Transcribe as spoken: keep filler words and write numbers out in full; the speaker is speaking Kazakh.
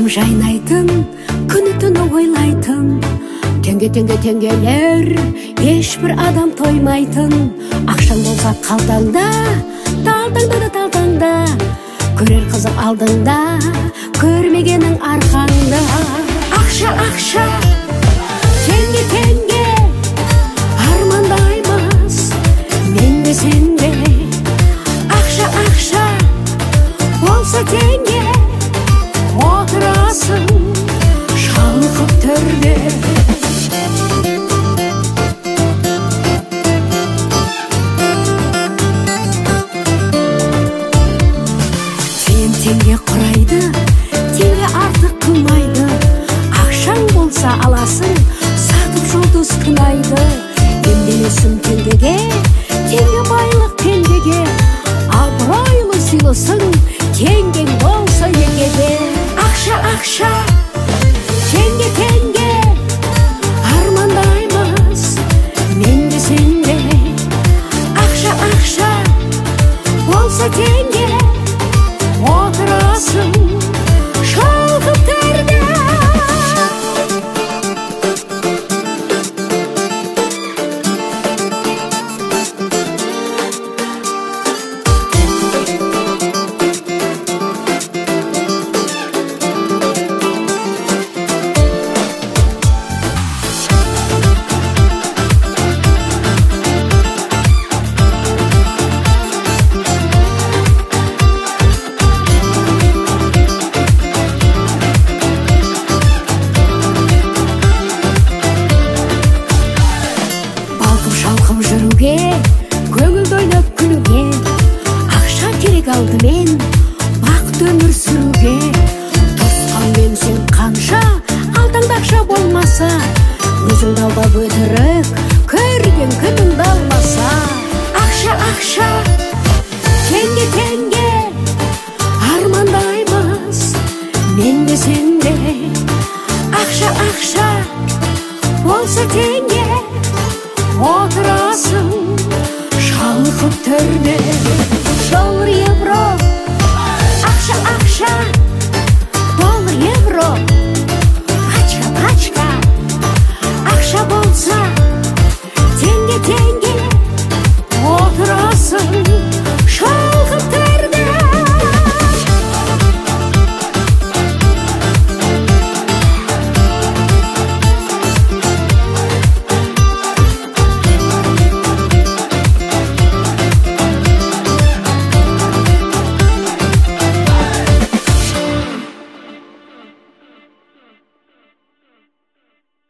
жайнайтын, күні түні ойлайтын, теңге-теңге теңгелер, ешбір адам тоймайтын. Ақшаң болса қалтаңда, талтаңда да талтаңда, көрер қызық алдыңда, көрмегенің арқаңда. Ақша, ақша, теңге-теңге, армандаймыз мен де сен де. Ақша, ақша, болса теңге, отырасың шалқып төрде. Сен теңге құрайды, теңге артық қылмайды. Ақшаң болса аласың, сатып жұлдыз күнайды. Емделесің теңгеге, теңге байлық теңгеге. Абыройлы сыйлысың, теңгең болса егеде. Ақша, ақша, теңге-теңге, армандаймыз мен де сен де. Ақша, ақша, болса теңге, отырасың шалқып төрде. Жүруге, көңілді ойнап күлуге, ақша керек алдымен, бақыт өмір сүруге. Тосқанмен сен қанша, алтаңда ақша болмаса, өзіңді алдап өтірік, көрген күніңді алмаса. Ақша, ақша, теңге-теңге, армандаймыз мен де сен де. Ақша, ақша, болса теңге, отырасың шалқып төрде.